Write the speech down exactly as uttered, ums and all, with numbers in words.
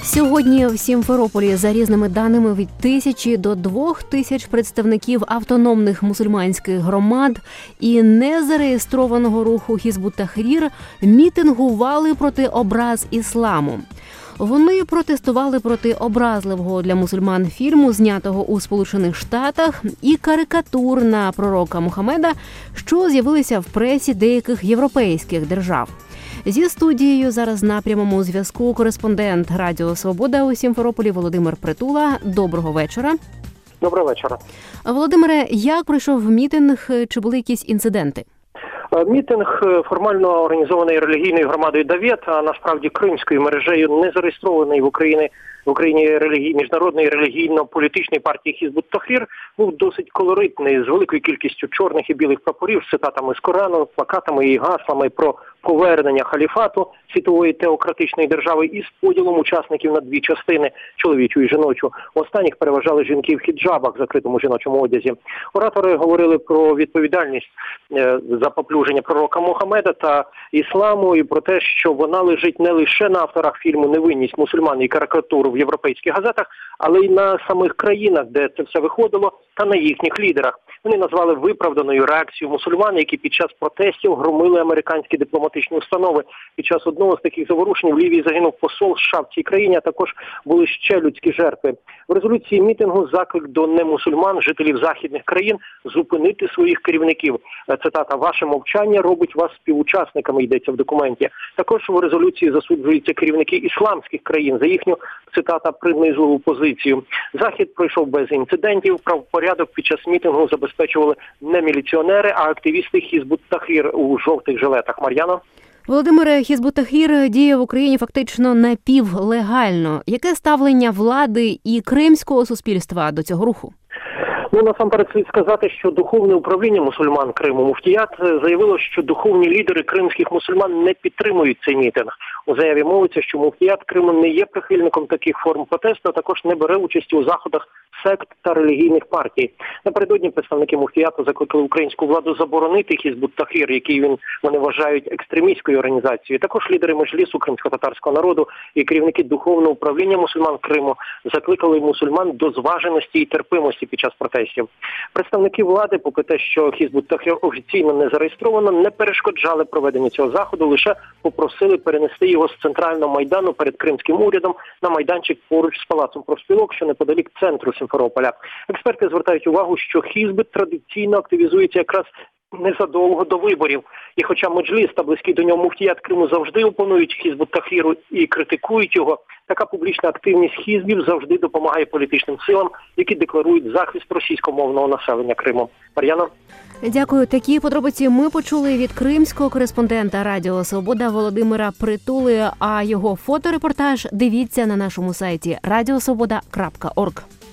Сьогодні в Сімферополі за різними даними від тисячі до двох тисяч представників автономних мусульманських громад і незареєстрованого руху Хізбут-Тахрір мітингували проти образ ісламу. Вони протестували проти образливого для мусульман фільму, знятого у Сполучених Штатах, і карикатур на пророка Мухаммеда, що з'явилися в пресі деяких європейських держав. Зі студією зараз на прямому зв'язку кореспондент Радіо Свобода у Сімферополі Володимир Притула. Доброго вечора. Доброго вечора. Володимире, як пройшов мітинг? Чи були якісь інциденти? Мітинг формально організований релігійною громадою Давет, а насправді кримською мережею, не зареєстрований в Україні в Україні релігій, міжнародної релігійно-політичної партії Хізбут-Тахрір, був досить колоритний, з великою кількістю чорних і білих прапорів, з цитатами з Корану, плакатами і гаслами про повернення халіфату світової теократичної держави і з поділом учасників на дві частини – чоловічу і жіночу. Останніх переважали жінки в хіджабах, в закритому жіночому одязі. Оратори говорили про відповідальність за поплюження пророка Мухаммеда та ісламу і про те, що вона лежить не лише на авторах фільму «Невинність мусульман» і карикатур в європейських газетах, але й на самих країнах, де це все виходило, та на їхніх лідерах. Вони назвали виправданою реакцію мусульман, які під час протестів громили американські дипломатичні установи. Під час одного з таких заворушень в Лівії загинув посол США в цій країні, а також були ще людські жертви. В резолюції мітингу заклик до немусульман, жителів західних країн, зупинити своїх керівників. Цитата: «Ваше мовчання робить вас співучасниками», йдеться в документі. Також у резолюції засуджуються керівники ісламських країн за їхню, цитата, принизливу позицію. Захід пройшов без інцидентів. Правопорядок під час мітингу забезпечували не міліціонери, а активісти Хізбут-Тахрір у жовтих жилетах. Мар'яна? Володимире, Хізбут-Тахрір діє в Україні фактично напівлегально. Яке ставлення влади і кримського суспільства до цього руху? Ну, насамперед слід сказати, що духовне управління мусульман Криму Муфтіят заявило, що духовні лідери кримських мусульман не підтримують цей мітинг. У заяві мовиться, що Муфтіят Криму не є прихильником таких форм протесту, а також не бере участі у заходах сект та релігійних партій. Напередодні представники Муфтіяту закликали українську владу заборонити Хізбут-Тахрір, який він, вони вважають екстремістською організацією. Також лідери Меджлісу кримсько-татарського народу і керівники духовного управління мусульман Криму закликали мусульман до зваженості і терпимості під час протестів. Представники влади, попри те, що Хізбут-Тахрір офіційно не зареєстровано, не перешкоджали проведенню цього заходу, лише попросили перенести його з центрального майдану перед кримським урядом на майданчик поруч з Палацом профспілок, що неподалік центру Сімферополя. Експерти звертають увагу, що Хізбут традиційно активізується якраз незадовго до виборів. І хоча Меджліс та близький до нього Муфтіят Криму завжди опонують Хізбут-Тахріру і критикують його, така публічна активність хізбів завжди допомагає політичним силам, які декларують захист російськомовного населення Криму. Мар'яна? Дякую. Такі подробиці ми почули від кримського кореспондента Радіо Свобода Володимира Притули, а його фоторепортаж дивіться на нашому сайті радіосвобода крапка орг.